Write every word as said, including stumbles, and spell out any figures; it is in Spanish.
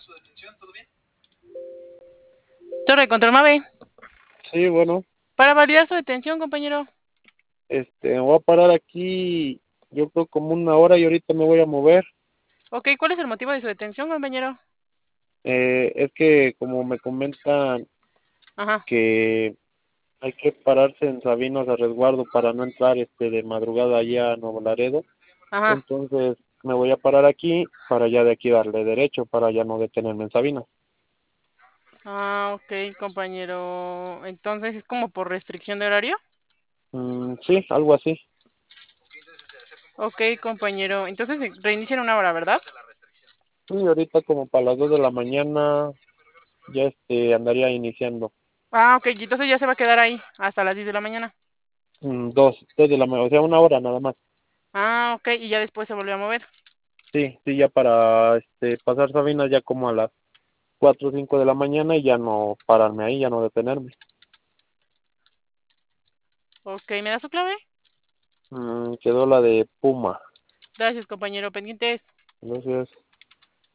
Torre Control Mave. Sí, bueno, Para validar su detención, compañero. este, me voy a parar aquí, yo creo como una hora y ahorita me voy a mover. Ok, ¿cuál es el motivo de su detención, compañero? Eh, es que como me comentan Ajá, que hay que pararse en Sabinos a resguardo para no entrar este de madrugada allá a Nuevo Laredo, ajá. entonces me voy a parar aquí para ya de aquí darle derecho para ya no detenerme en Sabinas. Ah, ok, compañero. Entonces, ¿es como por restricción de horario? Mm, sí, algo así. Ok, compañero. Entonces, se reinicia en una hora, ¿verdad? Sí, ahorita como para las dos de la mañana ya este andaría iniciando. Ah, ok, y entonces ya se va a quedar ahí hasta las diez de la mañana. Mm, dos, dos de la mañana, o sea, una hora nada más. Ah, ok, y ya después se volvió a mover. Sí, sí, ya para este pasar Sabinas ya como a las cuatro o cinco de la mañana y ya no pararme ahí, ya no detenerme. Ok, ¿me da su clave? Mm, quedó la de Puma. Gracias, compañero. Pendientes. Entonces,